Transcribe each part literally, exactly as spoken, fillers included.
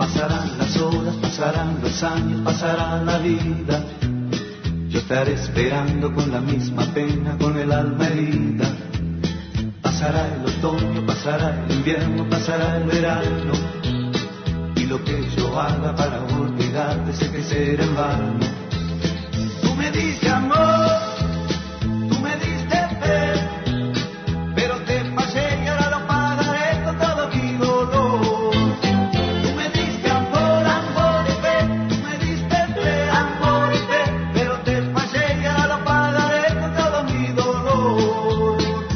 Pasarán las horas, pasarán los años, pasará la vida. Yo estaré esperando con la misma pena, con el alma herida. Pasará el otoño, pasará el invierno, pasará el verano. Y lo que yo haga para olvidarte sé que será en vano. Tú me diste amor, tú me diste fe, pero te pasé y ahora lo pagaré con todo mi dolor. Tú me diste amor, amor y fe, tú me diste fe, amor y fe, pero te pasé y ahora lo pagaré con todo mi dolor.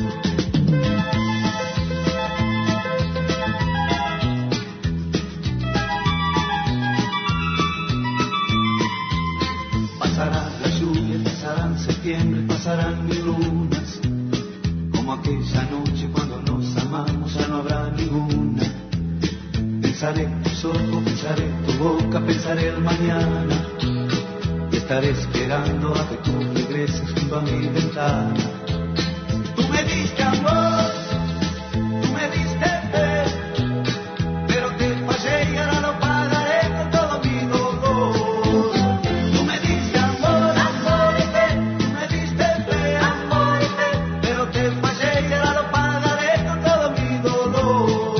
Pasarán las lluvias, pasarán septiembre, pasarán mil lunas, como aquella noche cuando nos amamos ya no habrá ninguna. Pensaré tus ojos, pensaré tu boca, pensaré el mañana, y estaré esperando a que tú regreses junto a mi ventana. Tú me diste amor, tú me diste fe, pero te pasé y ahora lo pagaré con todo mi dolor. Tú me diste amor, amor y fe, tú me diste fe, amor y fe, pero te pasé y ahora lo pagaré con todo mi dolor.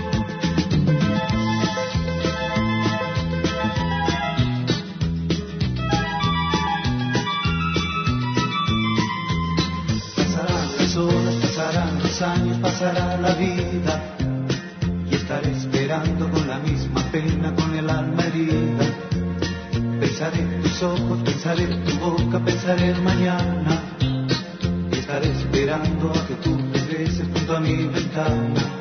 Pasarán las horas, pasarán los años, pasará la vida, y estaré esperando con la misma pena, con el alma herida. Pensaré tus ojos, pensaré tu boca, pensaré el mañana, y estaré esperando a que tú regreses junto a mi ventana.